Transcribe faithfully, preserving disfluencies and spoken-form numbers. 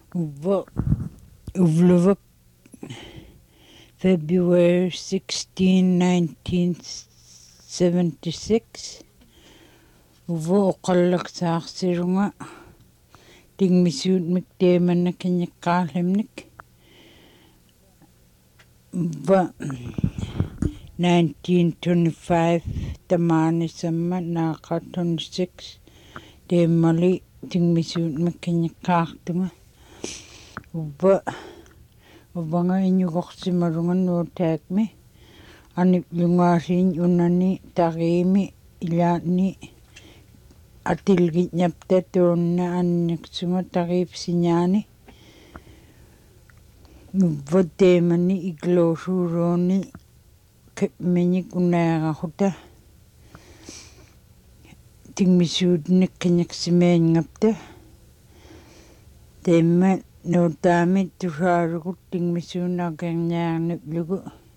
uva uvluva February sixteenth, nineteen seventy-six uva oqallaqsaarsilunga tingmisuutmik teemanna kinniqqaarlimnik uva nineteen twenty-five tamaanissamma naaqa twenty-six teemmali tingmisuutmik kinniqqaartunga uva uvanga inyuqorsimalunga nuutaakmi anip lungaasiin unani tariimi ilaani atilgitnapta tuunna anniqsunga tariipsiñaani uva teemani igloosuuruuni kepmiñik unaaqaquta tingmisuutnik kinniqsimeengapta teemma nuutaami tusaalugut tingmisuunaqerniarniplugu